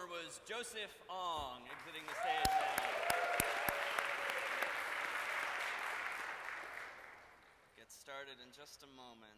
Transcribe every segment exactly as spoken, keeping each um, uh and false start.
performer was Joseph Ong, exiting the stage now. Get started in just a moment.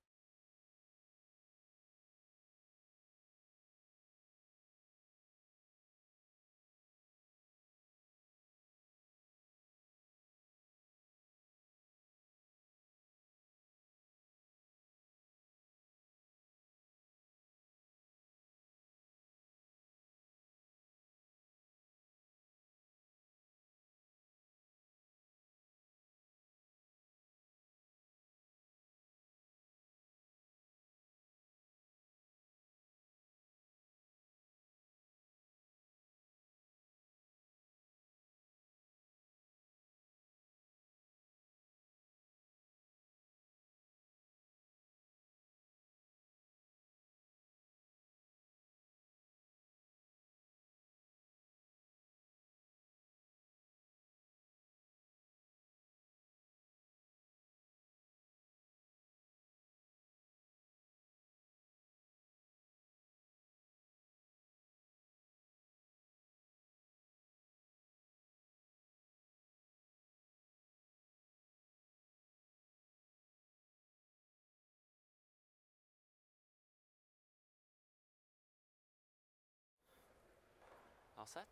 All set?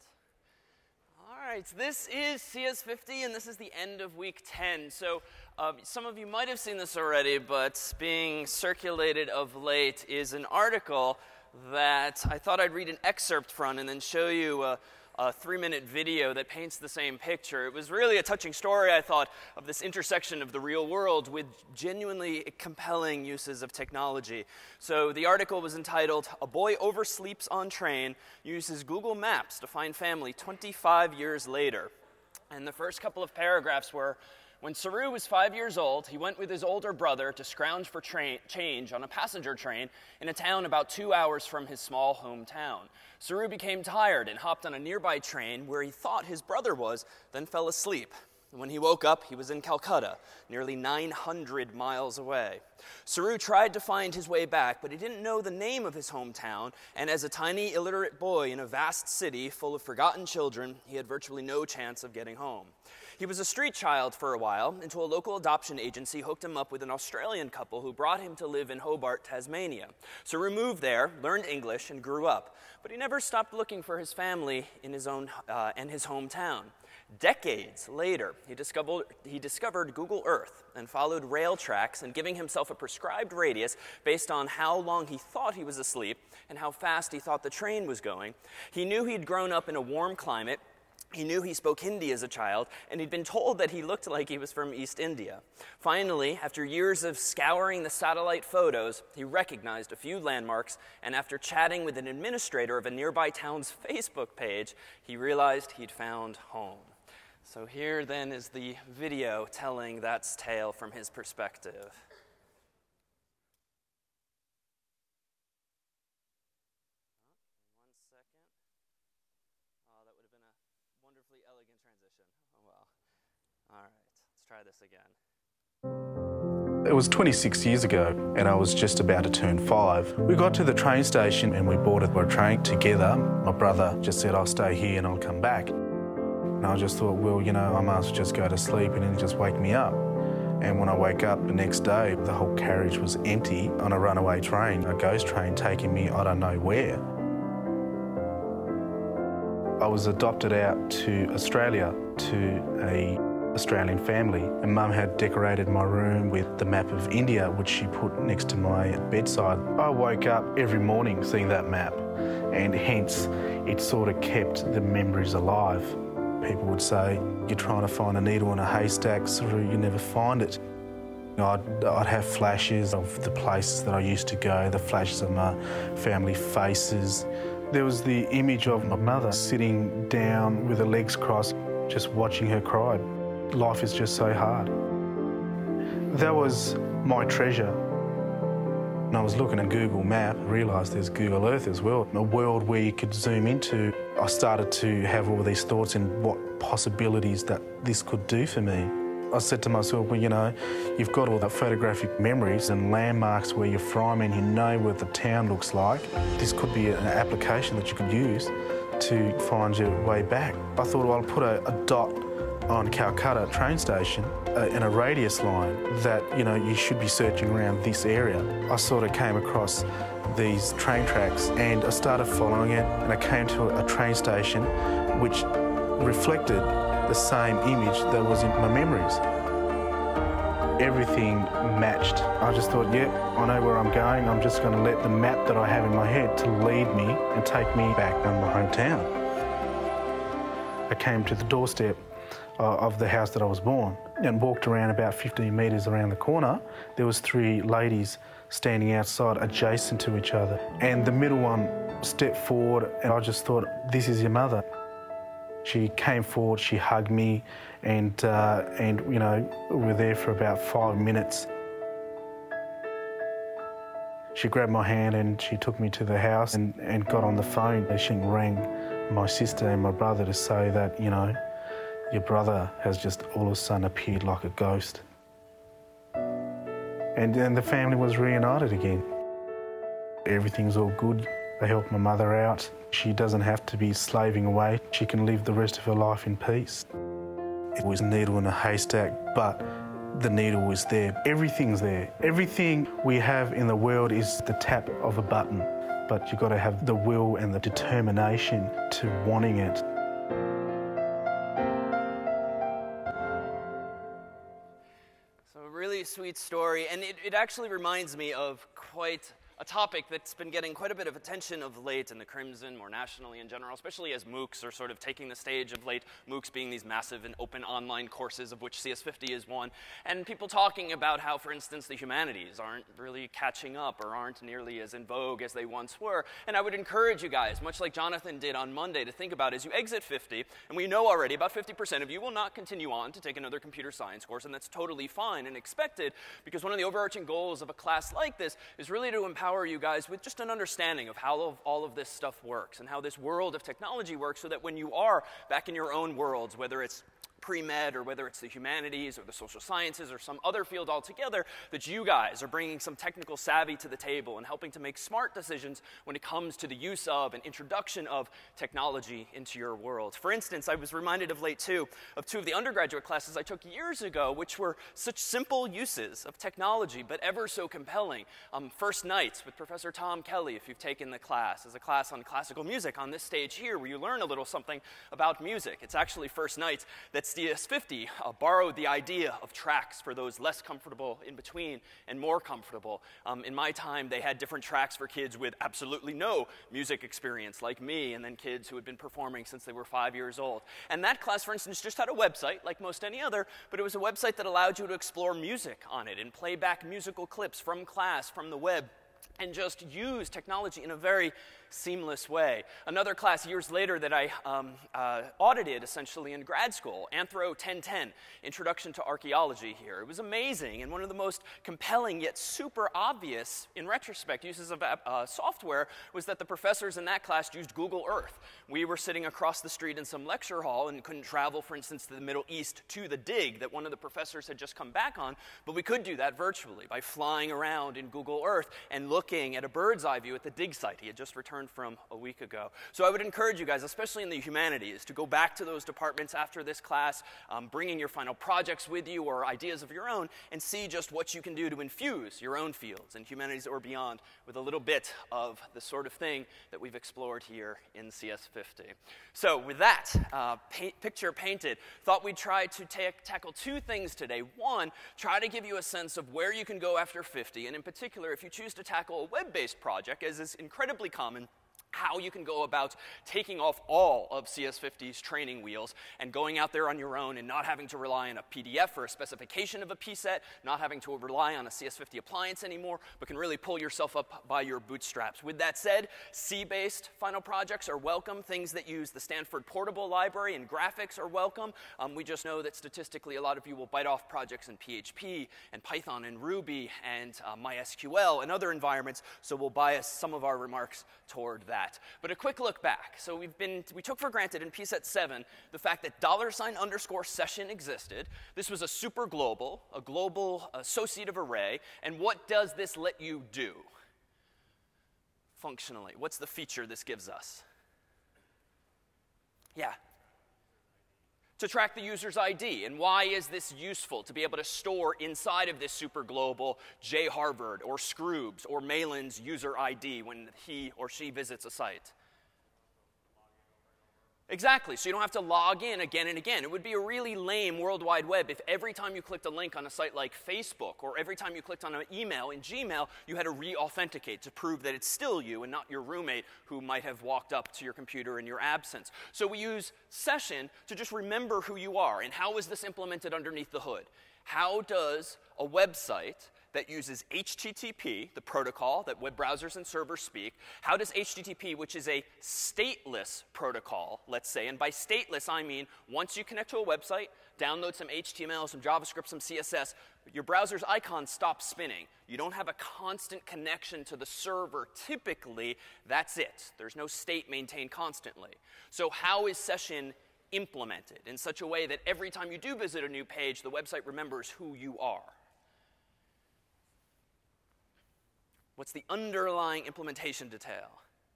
All right, this is C S fifty, and this is the end of week ten. So uh, some of you might have seen this already, but being circulated of late is an article that I thought I'd read an excerpt from and then show you a, a three-minute video that paints the same picture. It was really a touching story, I thought, of this intersection of the real world with genuinely compelling uses of technology. So the article was entitled, "A Boy Oversleeps on Train, Uses Google Maps to Find Family twenty-five Years Later." And the first couple of paragraphs were, when Saru was five years old, he went with his older brother to scrounge for train, change on a passenger train in a town about two hours from his small hometown. Saru became tired and hopped on a nearby train where he thought his brother was, then fell asleep. When he woke up, he was in Calcutta, nearly nine hundred miles away. Saru tried to find his way back, but he didn't know the name of his hometown, and as a tiny, illiterate boy in a vast city full of forgotten children, he had virtually no chance of getting home. He was a street child for a while, until a local adoption agency hooked him up with an Australian couple who brought him to live in Hobart, Tasmania. Saru moved there, learned English, and grew up, but he never stopped looking for his family in his own uh, and his hometown. Decades later, he discovered, he discovered Google Earth and followed rail tracks, and giving himself a prescribed radius based on how long he thought he was asleep and how fast he thought the train was going. He knew he'd grown up in a warm climate. He knew he spoke Hindi as a child, and he'd been told that he looked like he was from East India. Finally, after years of scouring the satellite photos, he recognized a few landmarks, and after chatting with an administrator of a nearby town's Facebook page, he realized he'd found home. So here then is the video telling that tale from his perspective. Wonderfully elegant transition. Oh, well. All right, let's try this again. It was twenty-six years ago, and I was just about to turn five. We got to the train station and we boarded our train together. My brother just said, "I'll stay here and I'll come back." And I just thought, well, you know, I might as well just go to sleep and then just wake me up. And when I woke up the next day, the whole carriage was empty on a runaway train, a ghost train taking me I don't know where. I was adopted out to Australia to a Australian family, and Mum had decorated my room with the map of India, which she put next to my bedside. I woke up every morning seeing that map, and hence it sort of kept the memories alive. People would say, "You're trying to find a needle in a haystack, so you never find it." I'd, I'd have flashes of the places that I used to go, the flashes of my family faces. There was the image of my mother sitting down with her legs crossed, just watching her cry. Life is just so hard. That was my treasure. And I was looking at Google Map, realised there's Google Earth as well, a world where you could zoom into. I started to have all these thoughts and what possibilities that this could do for me. I said to myself, well, you know, you've got all the photographic memories and landmarks where you're from and you know what the town looks like. This could be an application that you could use to find your way back. I thought, well, I'll put a, a dot on Calcutta train station uh, in a radius line that, you know, you should be searching around this area. I sort of came across these train tracks and I started following it, and I came to a train station which reflected the same image that was in my memories. Everything matched. I just thought, yep, I know where I'm going. I'm just going to let the map that I have in my head to lead me and take me back to my hometown. I came to the doorstep uh, of the house that I was born and walked around about fifteen metres around the corner. There was three ladies standing outside adjacent to each other, and the middle one stepped forward, and I just thought, this is your mother. She came forward, she hugged me, and, uh, and you know, we were there for about five minutes. She grabbed my hand and she took me to the house and, and got on the phone. She rang my sister and my brother to say that, you know, your brother has just all of a sudden appeared like a ghost. And then the family was reunited again. Everything's all good. They helped my mother out. She doesn't have to be slaving away. She can live the rest of her life in peace. It was a needle in a haystack, but the needle was there. Everything's there. Everything we have in the world is the tap of a button, but you've got to have the will and the determination to wanting it. So a really sweet story, and it, it actually reminds me of quite a topic that's been getting quite a bit of attention of late in the Crimson, more nationally in general, especially as MOOCs are sort of taking the stage of late, MOOCs being these massive and open online courses, of which C S fifty is one, and people talking about how, for instance, the humanities aren't really catching up or aren't nearly as in vogue as they once were. And I would encourage you guys, much like Jonathan did on Monday, to think about as you exit fifty, and we know already about fifty percent of you will not continue on to take another computer science course, and that's totally fine and expected, because one of the overarching goals of a class like this is really to empower you guys with just an understanding of how all of this stuff works and how this world of technology works, so that when you are back in your own worlds, whether it's pre-med or whether it's the humanities or the social sciences or some other field altogether, that you guys are bringing some technical savvy to the table and helping to make smart decisions when it comes to the use of and introduction of technology into your world. For instance, I was reminded of late too of two of the undergraduate classes I took years ago, which were such simple uses of technology but ever so compelling. Um, First Nights with Professor Tom Kelly, if you've taken the class, is a class on classical music on this stage here where you learn a little something about music. It's actually First Nights that's C S fifty uh, borrowed the idea of tracks for those less comfortable in between and more comfortable. Um, in my time, they had different tracks for kids with absolutely no music experience, like me, and then kids who had been performing since they were five years old. And that class, for instance, just had a website, like most any other, but it was a website that allowed you to explore music on it and play back musical clips from class, from the web, and just use technology in a very seamless way. Another class years later that I um, uh, audited essentially in grad school, Anthro ten ten, Introduction to Archaeology here. It was amazing, and one of the most compelling yet super obvious, in retrospect, uses of uh, software was that the professors in that class used Google Earth. We were sitting across the street in some lecture hall and couldn't travel, for instance, to the Middle East to the dig that one of the professors had just come back on, but we could do that virtually by flying around in Google Earth and looking at a bird's eye view at the dig site he had just returned from a week ago. So I would encourage you guys, especially in the humanities, to go back to those departments after this class, um, bringing your final projects with you or ideas of your own, and see just what you can do to infuse your own fields in humanities or beyond with a little bit of the sort of thing that we've explored here in C S fifty. So with that uh, paint, picture painted, thought we'd try to ta- tackle two things today. One, try to give you a sense of where you can go after fifty, and in particular, if you choose to tackle a web-based project, as is incredibly common, how you can go about taking off all of C S fifty's training wheels and going out there on your own and not having to rely on a P D F or a specification of a P set, not having to rely on a C S fifty appliance anymore, but can really pull yourself up by your bootstraps. With that said, C-based final projects are welcome. Things that use the Stanford Portable Library and graphics are welcome. Um, we just know that statistically a lot of you will bite off projects in P H P and Python and Ruby and uh, MySQL and other environments, so we'll bias some of our remarks toward that. that. But a quick look back. So we've been, we took for granted in P SET seven the fact that dollar sign underscore session existed. This was a super global, a global associative array. And what does this let you do functionally? What's the feature this gives us? Yeah. To track the user's I D. And why is this useful? To be able to store inside of this super global J Harvard or Scroobs or Malin's user I D when he or she visits a site. Exactly, so you don't have to log in again and again. It would be a really lame World Wide Web if every time you clicked a link on a site like Facebook or every time you clicked on an email in Gmail, you had to re-authenticate to prove that it's still you and not your roommate who might have walked up to your computer in your absence. So we use session to just remember who you are. And how is this implemented underneath the hood? How does a website that uses H T T P, the protocol that web browsers and servers speak, how does H T T P, which is a stateless protocol, let's say, and by stateless I mean once you connect to a website, download some H T M L, some JavaScript, some C S S, your browser's icon stops spinning. You don't have a constant connection to the server. Typically, that's it. There's no state maintained constantly. So how is session implemented in such a way that every time you do visit a new page, the website remembers who you are? What's the underlying implementation detail?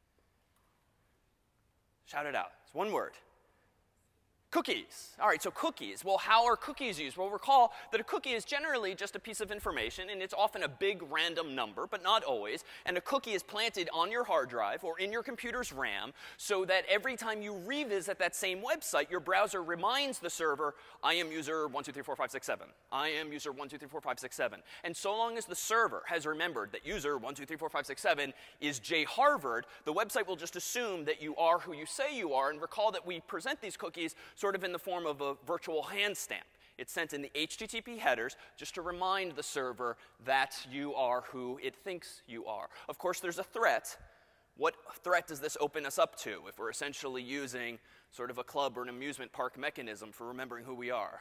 Shout it out. It's one word. Cookies. All right, so cookies. Well, how are cookies used? Well, recall that a cookie is generally just a piece of information, and it's often a big random number, but not always. And a cookie is planted on your hard drive or in your computer's RAM so that every time you revisit that same website, your browser reminds the server, I am user one two three four five six seven. I am user one two three four five six seven. And so long as the server has remembered that user one two three four five six seven is J Harvard, the website will just assume that you are who you say you are. And recall that we present these cookies sort of in the form of a virtual hand stamp. It's sent in the H T T P headers just to remind the server that you are who it thinks you are. Of course, there's a threat. What threat does this open us up to if we're essentially using sort of a club or an amusement park mechanism for remembering who we are?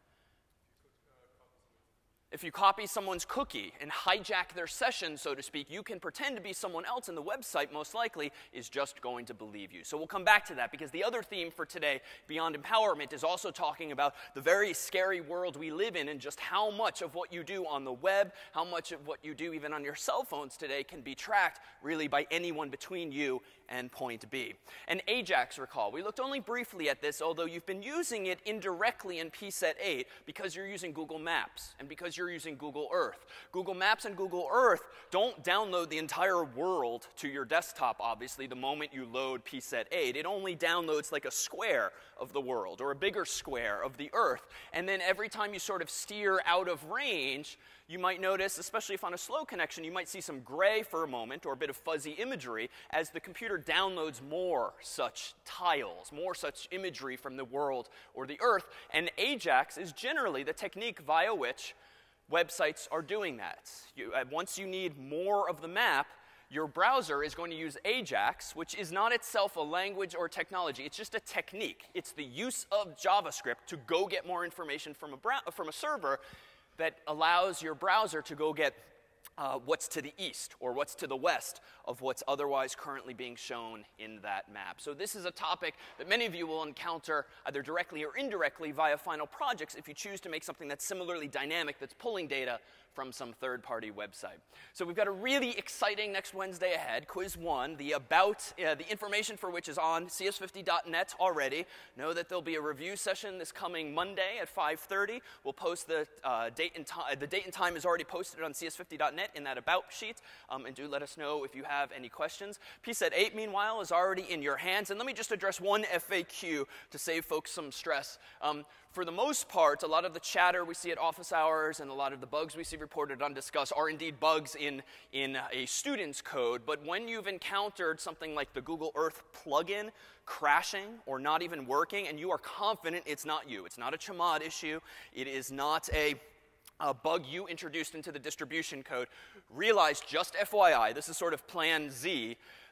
If you copy someone's cookie and hijack their session, so to speak, you can pretend to be someone else, and the website most likely is just going to believe you. So we'll come back to that, because the other theme for today, Beyond Empowerment, is also talking about the very scary world we live in and just how much of what you do on the web, how much of what you do even on your cell phones today can be tracked really by anyone between you and point B. And Ajax, recall, we looked only briefly at this, although you've been using it indirectly in P SET eight because you're using Google Maps and because you're using Google Earth. Google Maps and Google Earth don't download the entire world to your desktop, obviously, the moment you load P SET eight. It only downloads like a square of the world or a bigger square of the Earth. And then every time you sort of steer out of range, you might notice, especially if on a slow connection, you might see some gray for a moment or a bit of fuzzy imagery as the computer downloads more such tiles, more such imagery from the world or the Earth. And Ajax is generally the technique via which websites are doing that. You, uh, once you need more of the map, your browser is going to use Ajax, which is not itself a language or technology. It's just a technique. It's the use of JavaScript to go get more information from a, brow from a server that allows your browser to go get uh, what's to the east or what's to the west of what's otherwise currently being shown in that map. So this is a topic that many of you will encounter either directly or indirectly via final projects if you choose to make something that's similarly dynamic, that's pulling data from some third-party website. So we've got a really exciting next Wednesday ahead, quiz one, the about, uh, the information for which is on C S fifty dot net already. Know that there'll be a review session this coming Monday at five thirty. We'll post the uh, date and time. The date and time is already posted on C S fifty dot net in that about sheet, um, and do let us know if you have any questions. P SET eight, meanwhile, is already in your hands, and let me just address one F A Q to save folks some stress. Um, For the most part, a lot of the chatter we see at office hours and a lot of the bugs we see reported on Discuss are indeed bugs in, in a student's code. But when you've encountered something like the Google Earth plugin crashing or not even working, and you are confident it's not you, it's not a Chmod issue, it is not a a bug you introduced into the distribution code, realize, just F Y I, this is sort of plan Z,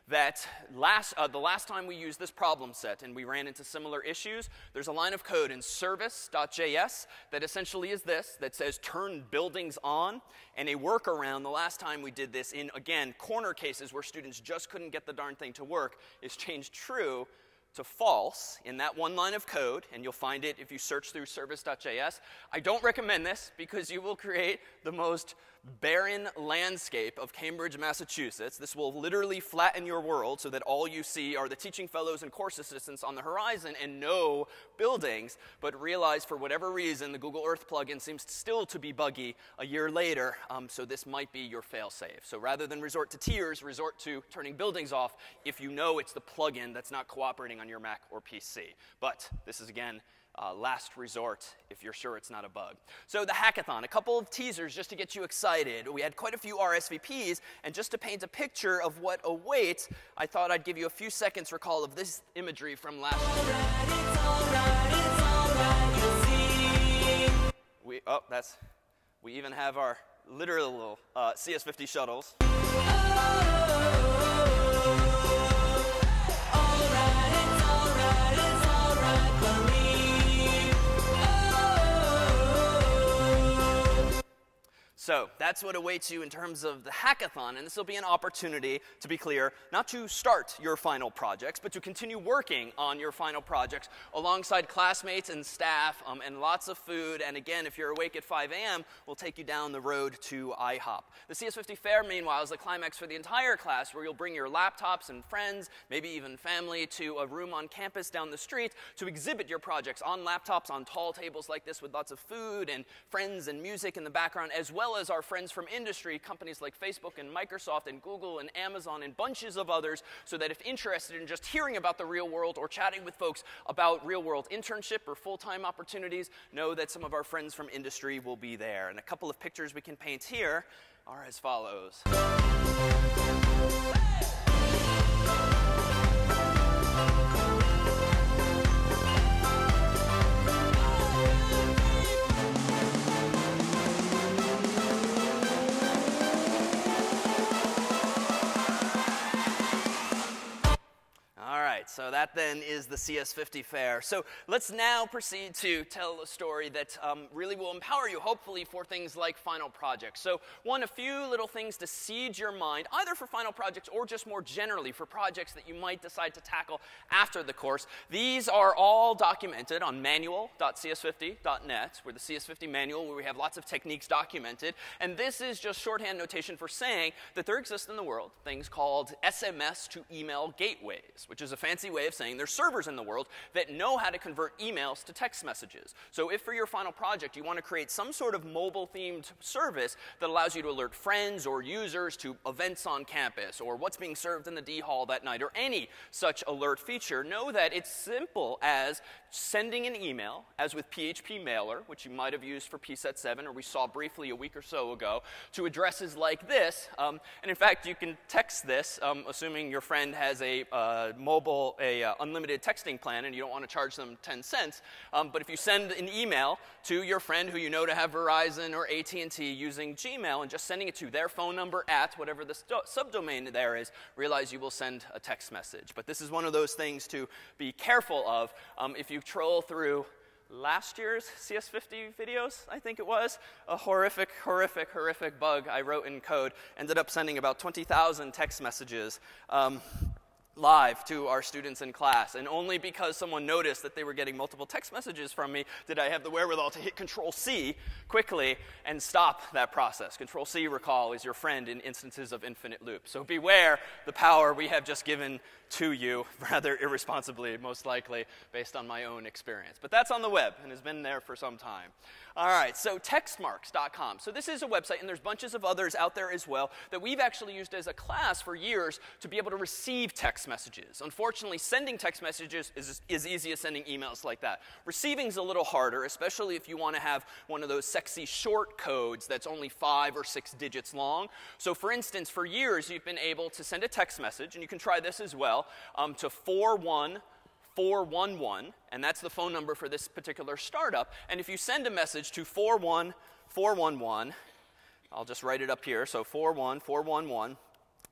that last, uh, the last time we used this problem set and we ran into similar issues, there's a line of code in service dot J S that essentially is this, that says turn buildings on, and a workaround the last time we did this in, again, corner cases where students just couldn't get the darn thing to work is changed true to false in that one line of code, and you'll find it if you search through service dot J S. I don't recommend this because you will create the most barren landscape of Cambridge, Massachusetts. This will literally flatten your world so that all you see are the teaching fellows and course assistants on the horizon and no buildings. But realize for whatever reason the Google Earth plugin seems still to be buggy a year later, um, so this might be your fail-safe. So rather than resort to tears, resort to turning buildings off if you know it's the plugin that's not cooperating on your Mac or P C. But this is, again, Uh, last resort if you're sure it's not a bug. So the hackathon, a couple of teasers just to get you excited. We had quite a few R S V Ps, and just to paint a picture of what awaits, I thought I'd give you a few seconds recall of this imagery from last year. We, oh, that's, we even have our literal uh, C S fifty shuttles. So that's what awaits you in terms of the hackathon, and this will be an opportunity, to be clear, not to start your final projects, but to continue working on your final projects alongside classmates and staff, um, and lots of food. And again, if you're awake at five A M, we'll take you down the road to I hop. The C S fifty Fair, meanwhile, is the climax for the entire class, where you'll bring your laptops and friends, maybe even family, to a room on campus down the street to exhibit your projects on laptops, on tall tables like this with lots of food and friends and music in the background, as well as our friends from industry, companies like Facebook and Microsoft and Google and Amazon and bunches of others, so that if interested in just hearing about the real world or chatting with folks about real world internship or full-time opportunities, know that some of our friends from industry will be there. And a couple of pictures we can paint here are as follows. So that then is the C S fifty Fair. So let's now proceed to tell a story that um, really will empower you, hopefully, for things like final projects. So one, a few little things to seed your mind, either for final projects or just more generally for projects that you might decide to tackle after the course. These are all documented on manual dot C S fifty dot net, where the C S fifty manual, where we have lots of techniques documented. And this is just shorthand notation for saying that there exist in the world things called S M S to email gateways, which is a fancy way of saying there's servers in the world that know how to convert emails to text messages. So if for your final project you want to create some sort of mobile-themed service that allows you to alert friends or users to events on campus or what's being served in the D hall that night or any such alert feature, know that it's simple as sending an email, as with P H P Mailer, which you might have used for P SET seven, or we saw briefly a week or so ago, to addresses like this. Um, and in fact, you can text this, um, assuming your friend has a uh, mobile, a uh, unlimited texting plan, and you don't want to charge them ten cents. Um, but if you send an email to your friend who you know to have Verizon or A T and T using Gmail and just sending it to their phone number at whatever the subdomain there is, realize you will send a text message. But this is one of those things to be careful of. Um, if you troll through last year's C S fifty videos, I think it was, a horrific, horrific, horrific bug I wrote in code, ended up sending about twenty thousand text messages um, live to our students in class. And only because someone noticed that they were getting multiple text messages from me did I have the wherewithal to hit Control C quickly and stop that process. Control C, recall, is your friend in instances of infinite loop. So beware the power we have just given to you, rather irresponsibly, most likely, based on my own experience. But that's on the web and has been there for some time. All right, so textmarks dot com. So this is a website, and there's bunches of others out there as well, that we've actually used as a class for years to be able to receive text messages. Unfortunately, sending text messages is as easy as sending emails like that. Receiving is a little harder, especially if you want to have one of those sexy short codes that's only five or six digits long. So for instance, for years, you've been able to send a text message, and you can try this as well, um, to four one four one one, and that's the phone number for this particular startup. And if you send a message to four one four one one, I'll just write it up here, so four one four one one,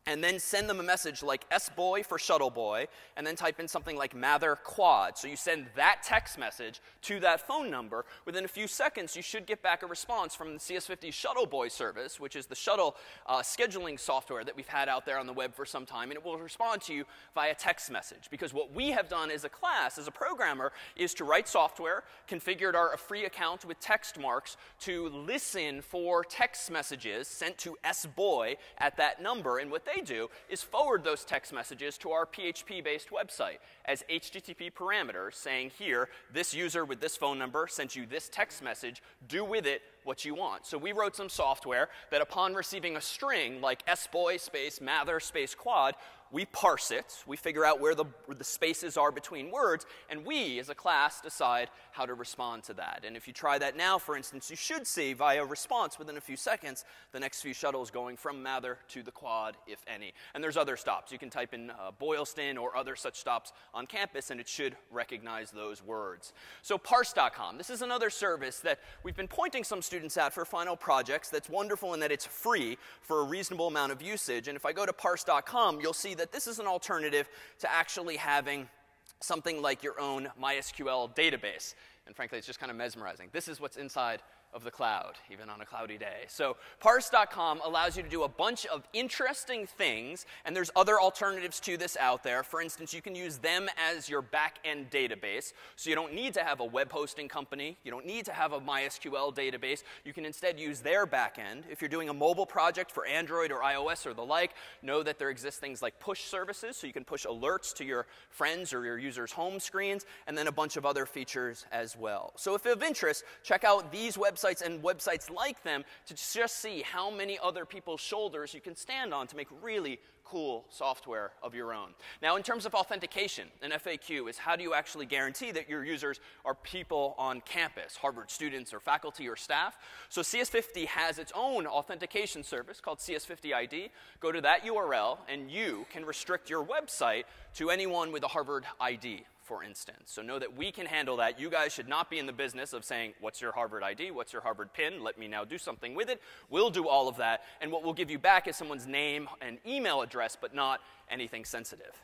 and then send them a message like S-boy for shuttle boy, and then type in something like Mather quad. So you send that text message to that phone number. Within a few seconds, you should get back a response from the C S fifty shuttle boy service, which is the shuttle uh, scheduling software that we've had out there on the web for some time, and it will respond to you via text message. Because what we have done as a class, as a programmer, is to write software, configured our a free account with text marks to listen for text messages sent to S-boy at that number, and what they do is forward those text messages to our P H P-based website as H T T P parameters saying, here, this user with this phone number sent you this text message, do with it what you want. So we wrote some software that upon receiving a string like S-boy space Mather space quad, we parse it, we figure out where the, where the spaces are between words, and we, as a class, decide how to respond to that. And if you try that now, for instance, you should see via response within a few seconds the next few shuttles going from Mather to the quad, if any. And there's other stops. You can type in uh, Boylston or other such stops on campus, and it should recognize those words. So parse dot com, this is another service that we've been pointing some students at for final projects that's wonderful in that it's free for a reasonable amount of usage. And if I go to parse dot com, you'll see that this is an alternative to actually having something like your own MySQL database. And frankly, it's just kind of mesmerizing. This is what's inside of the cloud, even on a cloudy day. So parse dot com allows you to do a bunch of interesting things, and there's other alternatives to this out there. For instance, you can use them as your back-end database, so you don't need to have a web hosting company. You don't need to have a MySQL database. You can instead use their back-end. If you're doing a mobile project for Android or iOS or the like, know that there exist things like push services, so you can push alerts to your friends or your users' home screens, and then a bunch of other features as well. So if of interest, check out these websites and websites like them to just see how many other people's shoulders you can stand on to make really cool software of your own. Now, in terms of authentication, an F A Q is how do you actually guarantee that your users are people on campus, Harvard students or faculty or staff? So C S fifty has its own authentication service called C S fifty I D. Go to that U R L, and you can restrict your website to anyone with a Harvard I D, for instance. So know that we can handle that. You guys should not be in the business of saying, what's your Harvard I D? What's your Harvard PIN? Let me now do something with it. We'll do all of that. And what we'll give you back is someone's name and email address, but not anything sensitive.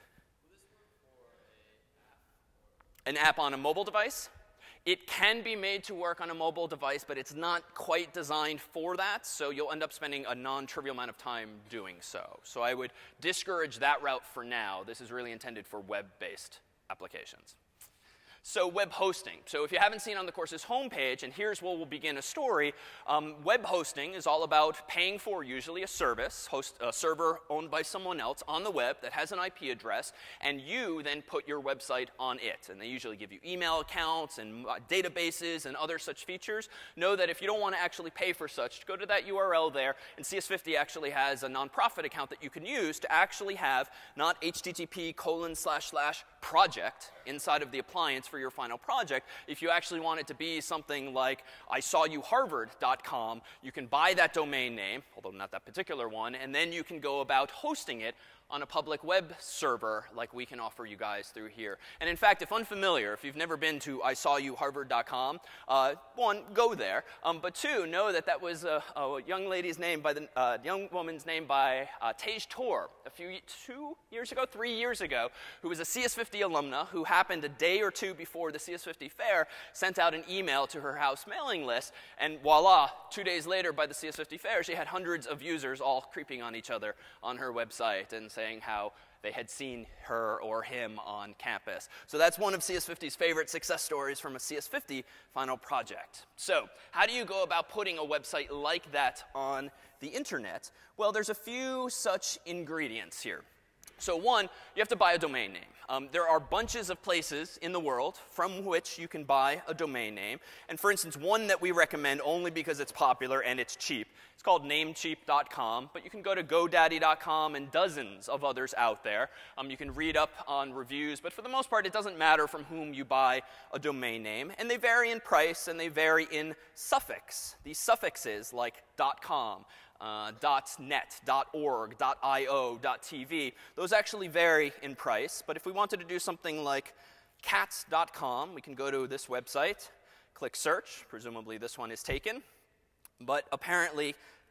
An app on a mobile device? It can be made to work on a mobile device, but it's not quite designed for that, so you'll end up spending a non-trivial amount of time doing so. So I would discourage that route for now. This is really intended for web-based applications. So web hosting. So if you haven't seen on the course's homepage, and here's where we'll begin a story, um, web hosting is all about paying for usually a service, host, a server owned by someone else on the web that has an I P address, and you then put your website on it. And they usually give you email accounts and uh, databases and other such features. Know that if you don't want to actually pay for such, go to that U R L there, and C S fifty actually has a nonprofit account that you can use to actually have not H T T P colon slash slash project inside of the appliance for your final project. If you actually want it to be something like I saw you harvard dot com, you can buy that domain name, although not that particular one, and then you can go about hosting it on a public web server like we can offer you guys through here. And in fact, if unfamiliar, if you've never been to I saw you harvard dot com, uh, one, go there. Um, but two, know that that was a, a young lady's name by the uh, young woman's name by uh, Tej Tor a few two years ago, three years ago, who was a C S fifty alumna who happened a day or two before the C S fifty fair, sent out an email to her house mailing list, and voila, two days later by the C S fifty fair, she had hundreds of users all creeping on each other on her website and saying how they had seen her or him on campus. So that's one of C S fifty's favorite success stories from a C S fifty final project. So how do you go about putting a website like that on the internet? Well, there's a few such ingredients here. So one, you have to buy a domain name. Um, there are bunches of places in the world from which you can buy a domain name. And for instance, one that we recommend only because it's popular and it's cheap, it's called namecheap dot com, but you can go to GoDaddy dot com and dozens of others out there. Um, you can read up on reviews, but for the most part, it doesn't matter from whom you buy a domain name. And they vary in price and they vary in suffix. These suffixes like .com, Uh, .net, .org, .io, .tv, those actually vary in price. But if we wanted to do something like cats dot com, we can go to this website, click search. Presumably this one is taken. But apparently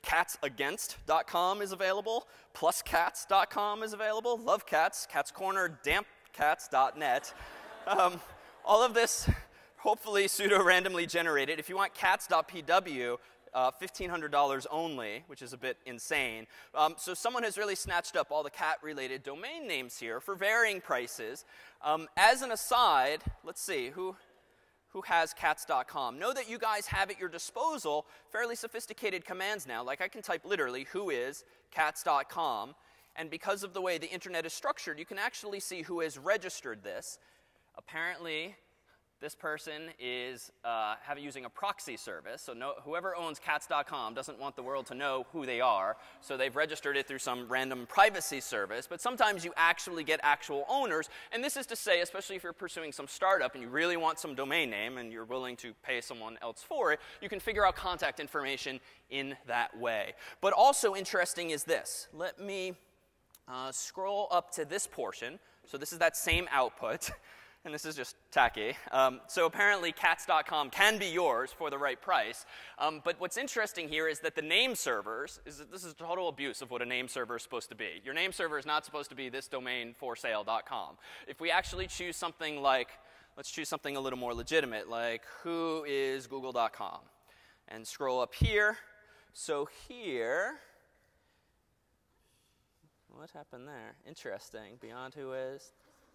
cats against dot com is available. plus cats dot com is available. Love Cats, Cats Corner, damp cats dot net. Um, all of this, hopefully pseudo-randomly generated. If you want cats dot p w, uh, fifteen hundred dollars only, which is a bit insane. Um, so someone has really snatched up all the cat-related domain names here for varying prices. Um, as an aside, let's see, who... Who has cats dot com? Know that you guys have at your disposal fairly sophisticated commands now. Like I can type literally, who is cats dot com, and because of the way the internet is structured, you can actually see who has registered this. Apparently, this person is uh, have, using a proxy service, so no, whoever owns cats dot com doesn't want the world to know who they are, so they've registered it through some random privacy service. But sometimes you actually get actual owners, and this is to say, especially if you're pursuing some startup and you really want some domain name and you're willing to pay someone else for it, you can figure out contact information in that way. But also interesting is this. Let me uh, scroll up to this portion. So this is that same output. And this is just tacky. Um, so apparently cats dot com can be yours for the right price. Um, but what's interesting here is that the name servers, is that this is total abuse of what a name server is supposed to be. Your name server is not supposed to be this domain for sale dot com. If we actually choose something like, let's choose something a little more legitimate, like who is google dot com, and scroll up here. So here, what happened there? Interesting. Beyond who is.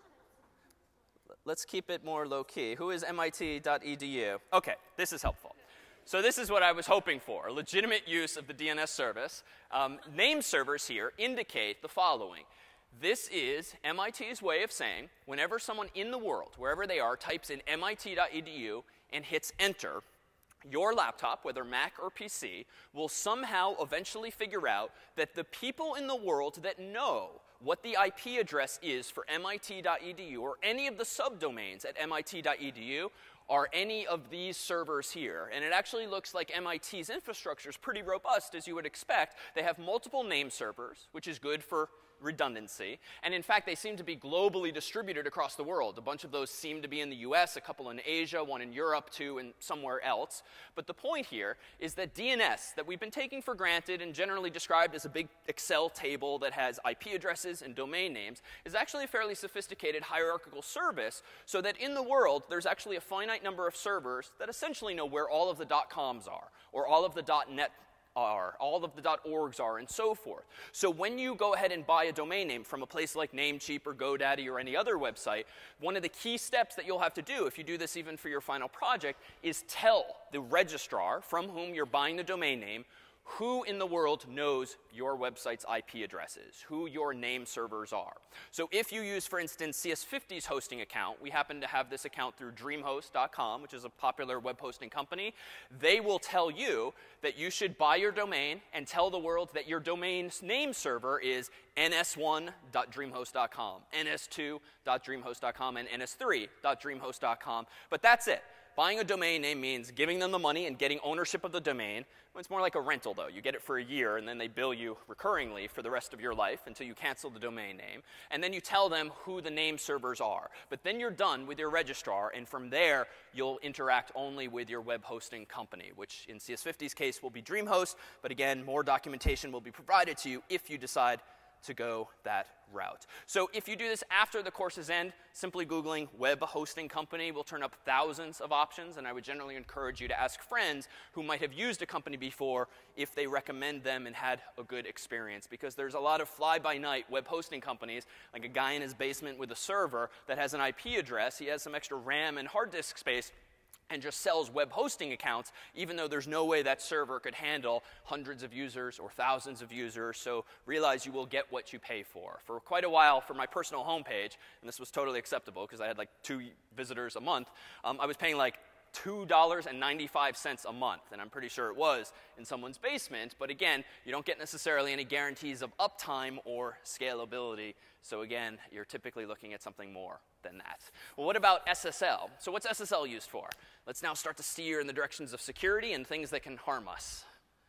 Let's keep it more low-key. Who is M I T dot e d u? OK, this is helpful. So this is what I was hoping for, legitimate use of the D N S service. Um, name servers here indicate the following. This is M I T's way of saying whenever someone in the world, wherever they are, types in M I T dot e d u and hits enter, your laptop, whether Mac or P C, will somehow eventually figure out that the people in the world that know what the I P address is for M I T dot e d u or any of the subdomains at M I T dot e d u are any of these servers here. And it actually looks like M I T's infrastructure is pretty robust, as you would expect. They have multiple name servers, which is good for redundancy. And in fact, they seem to be globally distributed across the world. A bunch of those seem to be in the U S, a couple in Asia, one in Europe, two in somewhere else. But the point here is that D N S, that we've been taking for granted and generally described as a big Excel table that has I P addresses and domain names, is actually a fairly sophisticated hierarchical service, so that in the world, there's actually a finite number of servers that essentially know where all of the .coms are, or all of the .net are, all of the .orgs are, and so forth. So when you go ahead and buy a domain name from a place like Namecheap or GoDaddy or any other website, one of the key steps that you'll have to do, if you do this even for your final project, is tell the registrar from whom you're buying the domain name who in the world knows your website's I P addresses, who your name servers are. So if you use, for instance, C S fifty's hosting account, we happen to have this account through dreamhost dot com, which is a popular web hosting company, they will tell you that you should buy your domain and tell the world that your domain's name server is N S one dot dreamhost dot com, N S two dot dreamhost dot com, and N S three dot dreamhost dot com. But that's it. Buying a domain name means giving them the money and getting ownership of the domain. It's more like a rental, though. You get it for a year, and then they bill you recurringly for the rest of your life until you cancel the domain name. And then you tell them who the name servers are. But then you're done with your registrar, and from there, you'll interact only with your web hosting company, which in C S fifty's case will be DreamHost. But again, more documentation will be provided to you if you decide to go that route. So if you do this after the courses end, simply Googling web hosting company will turn up thousands of options, and I would generally encourage you to ask friends who might have used a company before if they recommend them and had a good experience, because there's a lot of fly-by-night web hosting companies, like a guy in his basement with a server that has an I P address, he has some extra RAM and hard disk space, and just sells web hosting accounts, even though there's no way that server could handle hundreds of users or thousands of users. So realize you will get what you pay for. For quite a while, for my personal homepage, and this was totally acceptable because I had like two visitors a month, um, I was paying like two dollars and ninety-five cents a month, and I'm pretty sure it was in someone's basement. But again, you don't get necessarily any guarantees of uptime or scalability. So again, you're typically looking at something more than that. Well, what about S S L? So what's S S L used for? Let's now start to steer in the directions of security and things that can harm us,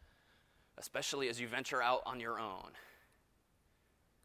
especially as you venture out on your own.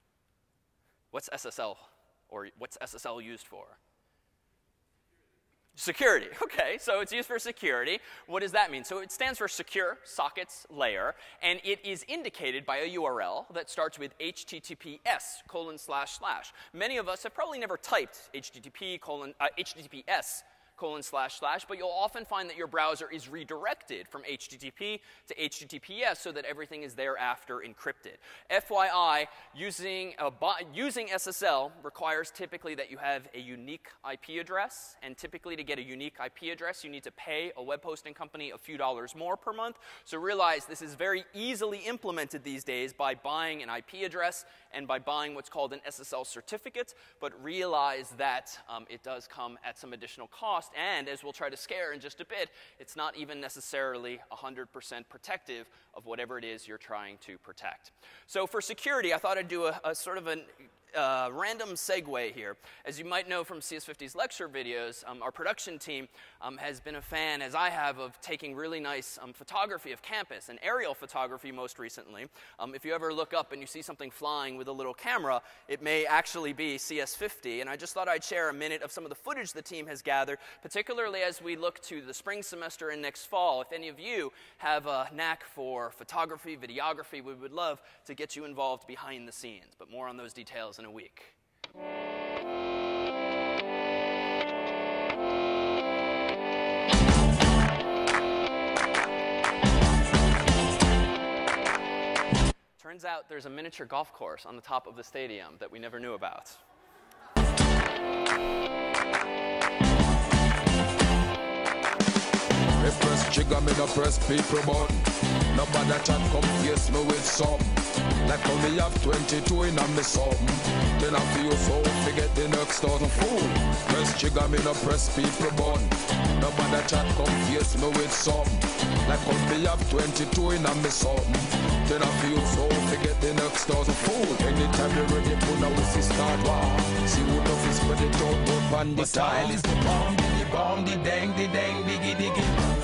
What's S S L, or what's S S L used for? Security, okay, so it's used for security. What does that mean? So it stands for Secure Sockets Layer, and it is indicated by a U R L that starts with H T T P S colon slash slash. Many of us have probably never typed H T T P colon, uh, H T T P S colon slash slash, but you'll often find that your browser is redirected from H T T P to H T T P S so that everything is thereafter encrypted. F Y I, using, a using S S L requires typically that you have a unique I P address, and typically to get a unique I P address, you need to pay a web hosting company a few dollars more per month. So realize this is very easily implemented these days by buying an I P address and by buying what's called an S S L certificate, but realize that um, it does come at some additional cost. And as we'll try to scare in just a bit, it's not even necessarily one hundred percent protective of whatever it is you're trying to protect. So for security, I thought I'd do a, a sort of an Uh, random segue here. As you might know from C S fifty's lecture videos, um, our production team um, has been a fan, as I have, of taking really nice um, photography of campus, and aerial photography most recently. Um, if you ever look up and you see something flying with a little camera, it may actually be C S fifty, and I just thought I'd share a minute of some of the footage the team has gathered, particularly as we look to the spring semester and next fall. If any of you have a knack for photography, videography, we would love to get you involved behind the scenes, but more on those details in a week. Turns out there's a miniature golf course on the top of the stadium that we never knew about. Me press trigger, me no press people button. Nobody chat come face me with some. Like how me have twenty-two in a me something. Then I feel so forget the next thousand fool. Press trigger, me no press people button. Nobody chat come face me with some. Like how me have twenty-two in a me something. Then I feel so forget the next thousand fool. Anytime you ready, put a whistle start war. See who no fist spread it out up on the style is the bomb, the bomb, the dang, the dang, diggy diggy.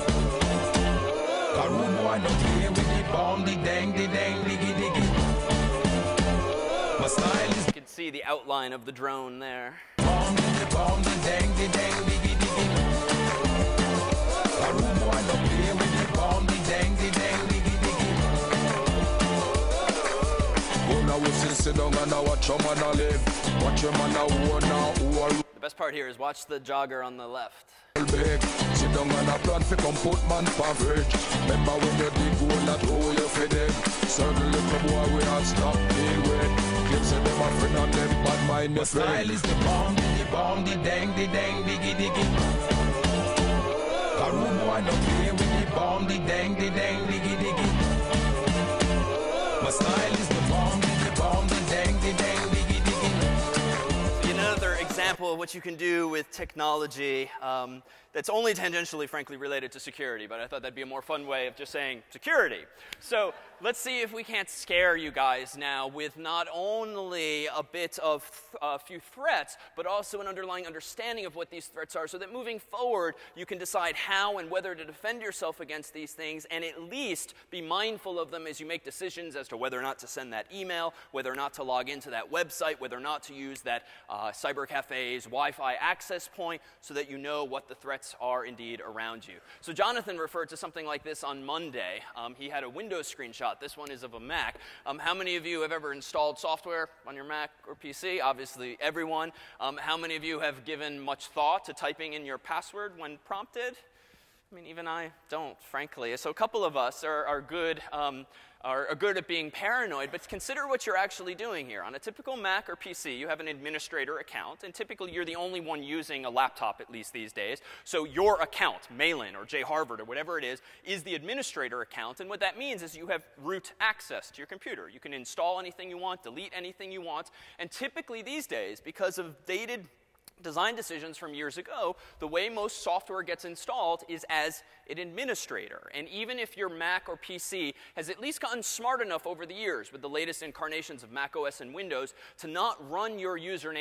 A room boy no play with the bomb, the dang, the dang, diggy diggy. My style is. You can see the outline of the drone there. Bomb, the bomb, the dang, the dang, diggy diggy. A room boy no play with the bomb, the dang, the dang, diggy diggy. Go now we sit, sit down and I watch your man a live. Watch your man a war now, who are. The best part here is watch the jogger on the left. Big. Sit down on a plan fi come put man for bridge. Remember when you dig hole that hole you fi dig. Certain little boy we have stop deal with. Clips of them a friend and them bad mind the friend. My style is the bomb, the bomb, the dang, the dang, diggy diggy. A room boy no play with the bomb, the dang, the dang, diggy diggy. My style is the bomb, the bomb, the dang, the dang, diggy diggy. Another example of what you can do with technology um, that's only tangentially, frankly, related to security, but I thought that'd be a more fun way of just saying security. So let's see if we can't scare you guys now with not only a bit of a uh, few threats, but also an underlying understanding of what these threats are, so that moving forward, you can decide how and whether to defend yourself against these things, and at least be mindful of them as you make decisions as to whether or not to send that email, whether or not to log into that website, whether or not to use that uh, cyber cafe's Wi-Fi access point, so that you know what the threats are indeed around you. So Jonathan referred to something like this on Monday. Um, he had a Windows screenshot. This one is of a Mac. Um, how many of you have ever installed software on your Mac or P C? Obviously everyone. Um, how many of you have given much thought to typing in your password when prompted? I mean, even I don't, frankly. So a couple of us are, are good um, are, are good at being paranoid, but consider what you're actually doing here. On a typical Mac or P C, you have an administrator account, and typically you're the only one using a laptop, at least these days. So your account, Malin or J Harvard or whatever it is, is the administrator account, and what that means is you have root access to your computer. You can install anything you want, delete anything you want, and typically these days, because of dated design decisions from years ago, the way most software gets installed is as an administrator. And even if your Mac or P C has at least gotten smart enough over the years with the latest incarnations of Mac O S and Windows to not run your username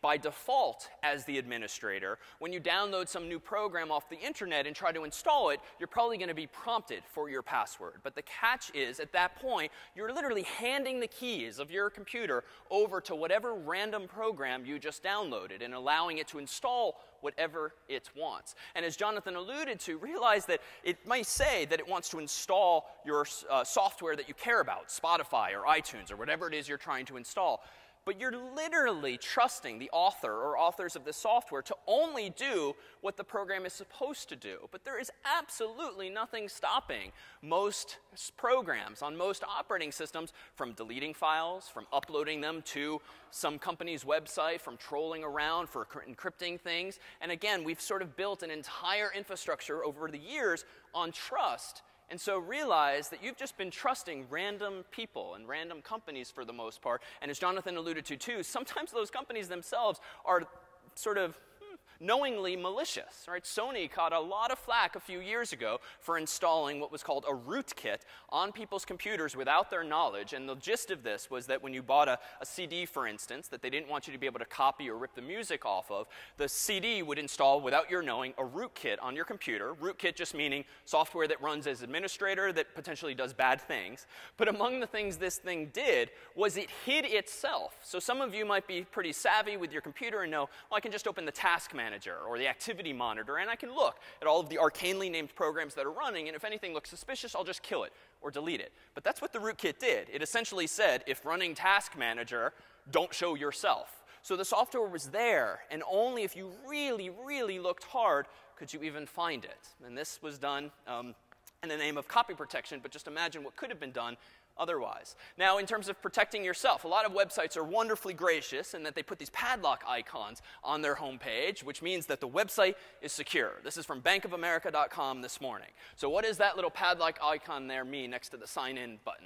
by default as the administrator, when you download some new program off the internet and try to install it, you're probably going to be prompted for your password. But the catch is, at that point, you're literally handing the keys of your computer over to whatever random program you just downloaded and allowing it to install whatever it wants. And as Jonathan alluded to, realize that it might say that it wants to install your uh, software that you care about, Spotify or iTunes or whatever it is you're trying to install. But you're literally trusting the author or authors of the software to only do what the program is supposed to do. But there is absolutely nothing stopping most programs on most operating systems from deleting files, from uploading them to some company's website, from trolling around for encrypting things. And again, we've sort of built an entire infrastructure over the years on trust. And so realize that you've just been trusting random people and random companies for the most part. And as Jonathan alluded to too, sometimes those companies themselves are sort of knowingly malicious, right? Sony caught a lot of flack a few years ago for installing what was called a rootkit on people's computers without their knowledge. And the gist of this was that when you bought a, a C D, for instance, that they didn't want you to be able to copy or rip the music off of, the C D would install, without your knowing, a rootkit on your computer. Rootkit just meaning software that runs as administrator that potentially does bad things. But among the things this thing did was it hid itself. So some of you might be pretty savvy with your computer and know, well, I can just open the task manager or the activity monitor, and I can look at all of the arcanely named programs that are running, and if anything looks suspicious, I'll just kill it or delete it. But that's what the rootkit did. It essentially said, if running task manager, don't show yourself. So the software was there, and only if you really, really looked hard could you even find it. And this was done um, in the name of copy protection, but just imagine what could have been done otherwise. Now, in terms of protecting yourself, a lot of websites are wonderfully gracious in that they put these padlock icons on their homepage, which means that the website is secure. This is from bank of america dot com this morning. So what does that little padlock icon there mean next to the sign in button?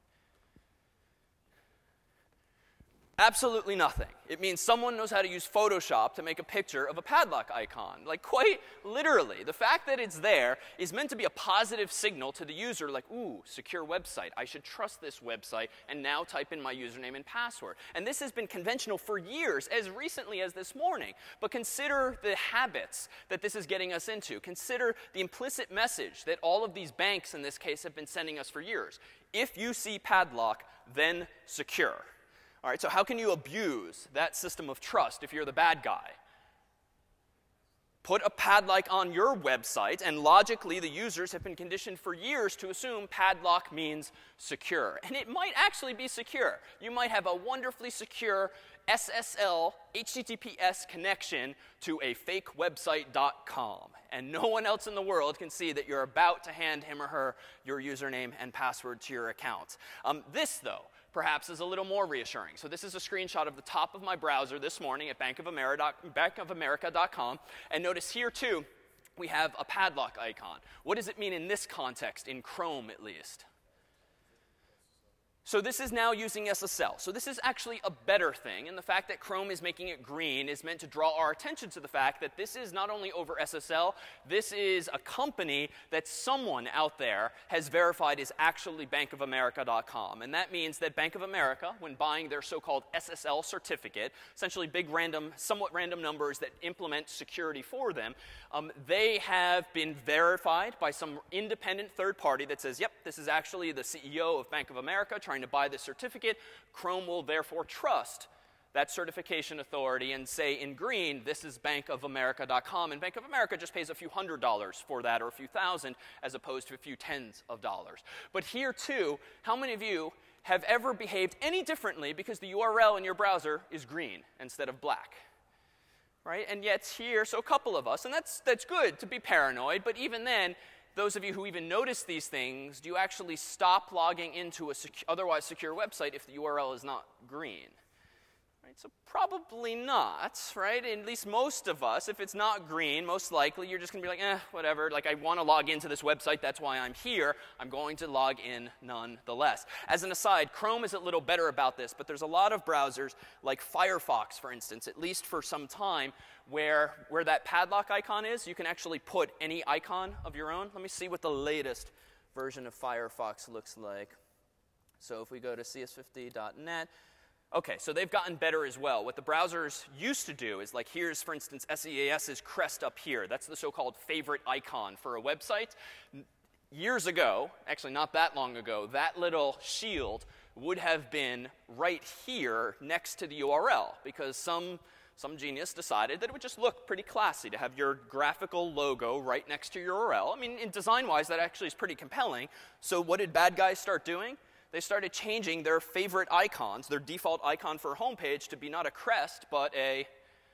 Absolutely nothing. It means someone knows how to use Photoshop to make a picture of a padlock icon. Like, quite literally. The fact that it's there is meant to be a positive signal to the user, like, ooh, secure website. I should trust this website, and now type in my username and password. And this has been conventional for years, as recently as this morning. But consider the habits that this is getting us into. Consider the implicit message that all of these banks, in this case, have been sending us for years. If you see padlock, then secure. All right, so how can you abuse that system of trust if you're the bad guy? Put a padlock on your website, and logically the users have been conditioned for years to assume padlock means secure. And it might actually be secure. You might have a wonderfully secure S S L H T T P S connection to a fake website dot com. And no one else in the world can see that you're about to hand him or her your username and password to your account. Um, this, though, perhaps is a little more reassuring. So this is a screenshot of the top of my browser this morning at bank of america dot com. And notice here, too, we have a padlock icon. What does it mean in this context, in Chrome at least? So this is now using S S L. So this is actually a better thing, and the fact that Chrome is making it green is meant to draw our attention to the fact that this is not only over S S L, this is a company that someone out there has verified is actually bank of america dot com. And that means that Bank of America, when buying their so-called S S L certificate, essentially big random, somewhat random numbers that implement security for them, um, they have been verified by some independent third party that says, yep, this is actually the C E O of Bank of America trying to buy this certificate. Chrome will therefore trust that certification authority and say in green, this is bank of america dot com. And Bank of America just pays a few hundred dollars for that, or a few thousand, as opposed to a few tens of dollars. But here, too, how many of you have ever behaved any differently because the U R L in your browser is green instead of black? Right? And yet here, so a couple of us, and that's, that's good to be paranoid, but even then, those of you who even notice these things, do you actually stop logging into a secu- otherwise secure website if the U R L is not green? Right? So probably not, right? At least most of us, if it's not green, most likely you're just going to be like, eh, whatever. Like, I want to log into this website. That's why I'm here. I'm going to log in nonetheless. As an aside, Chrome is a little better about this, but there's a lot of browsers, like Firefox, for instance, at least for some time, where, where that padlock icon is, you can actually put any icon of your own. Let me see what the latest version of Firefox looks like. So if we go to C S fifty dot net, Okay, so they've gotten better as well. What the browsers used to do is, like, here's, for instance, SEAS's crest up here. That's the so-called favorite icon for a website. Years ago, actually not that long ago, that little shield would have been right here next to the U R L, because some, some genius decided that it would just look pretty classy to have your graphical logo right next to your U R L. I mean, in design-wise, that actually is pretty compelling. So what did bad guys start doing? They started changing their favorite icons, their default icon for a homepage, to be not a crest, but a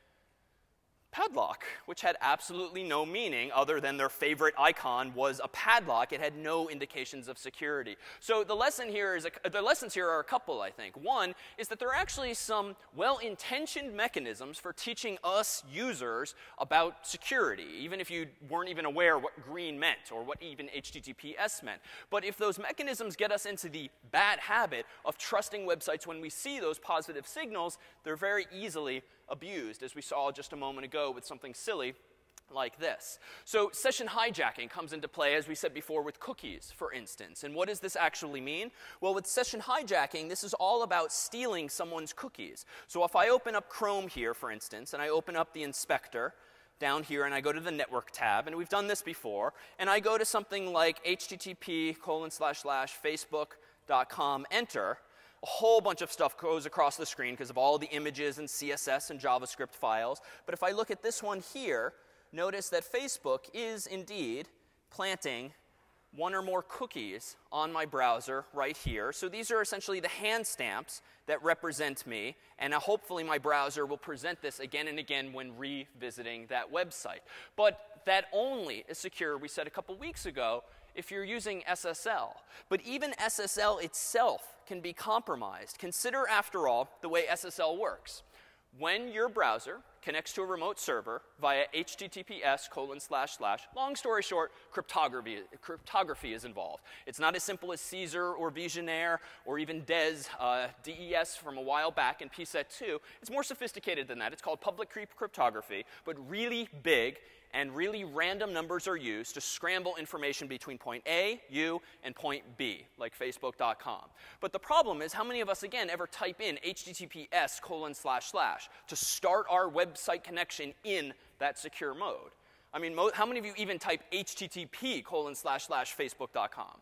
padlock, which had absolutely no meaning other than their favorite icon was a padlock. It had no indications of security. So the lesson here is a, the lessons here are a couple, I think. One is that there are actually some well-intentioned mechanisms for teaching us users about security, even if you weren't even aware what green meant or what even H T T P S meant. But if those mechanisms get us into the bad habit of trusting websites when we see those positive signals, they're very easily abused, as we saw just a moment ago with something silly like this. So session hijacking comes into play, as we said before, with cookies, for instance. And what does this actually mean? Well, with session hijacking, this is all about stealing someone's cookies. So if I open up Chrome here, for instance, and I open up the inspector down here, and I go to the network tab, and we've done this before, and I go to something like http colon slash slash facebook.com enter, a whole bunch of stuff goes across the screen because of all the images and C S S and JavaScript files. But if I look at this one here, notice that Facebook is indeed planting one or more cookies on my browser right here. So these are essentially the hand stamps that represent me, and uh, hopefully my browser will present this again and again when revisiting that website. But that only is secure, we said a couple weeks ago, if you're using S S L. But even S S L itself can be compromised. Consider, after all, the way S S L works. When your browser connects to a remote server via https colon slash slash, long story short, cryptography, cryptography is involved. It's not as simple as Caesar or Visionaire or even DES, uh, D E S from a while back in P SET two. It's more sophisticated than that. It's called public key cryptography, but really big, and really random numbers are used to scramble information between point A, U, and point B, like facebook dot com. But the problem is, how many of us, again, ever type in https colon slash slash to start our website connection in that secure mode? I mean, mo how many of you even type http colon slash slash facebook dot com?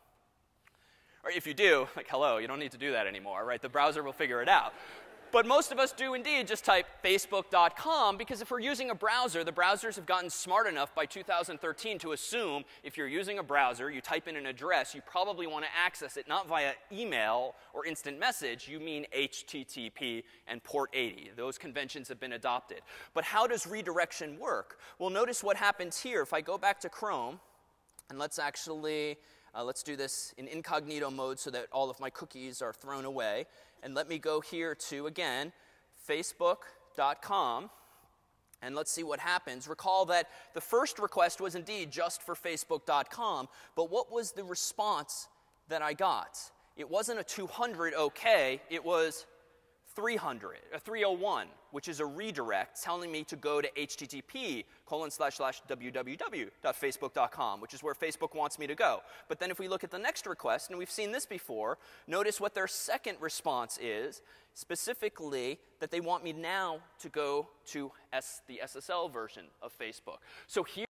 Or if you do, like, hello, you don't need to do that anymore, right? The browser will figure it out. But most of us do indeed just type facebook dot com, because if we're using a browser, the browsers have gotten smart enough by two thousand thirteen to assume if you're using a browser, you type in an address, you probably want to access it not via email or instant message, you mean H T T P and port eighty. Those conventions have been adopted. But how does redirection work? Well, notice what happens here. If I go back to Chrome, and let's actually, uh, let's do this in incognito mode so that all of my cookies are thrown away. And let me go here to, again, facebook dot com, and let's see what happens. Recall that the first request was indeed just for facebook dot com, but what was the response that I got? It wasn't a two hundred OK, it was three hundred, a three oh one, which is a redirect telling me to go to http colon slash slash www dot facebook dot com, which is where Facebook wants me to go. But then if we look at the next request, and we've seen this before, notice what their second response is, specifically that they want me now to go to S the S S L version of Facebook. So here